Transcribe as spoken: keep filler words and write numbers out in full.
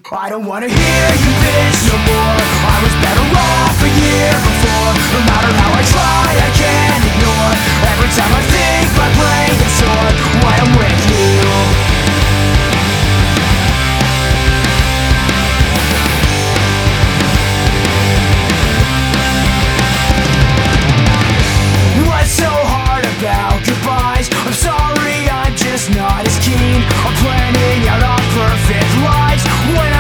I don't wanna hear you bitch no more. I was better off a year before. No matter how I try, I can't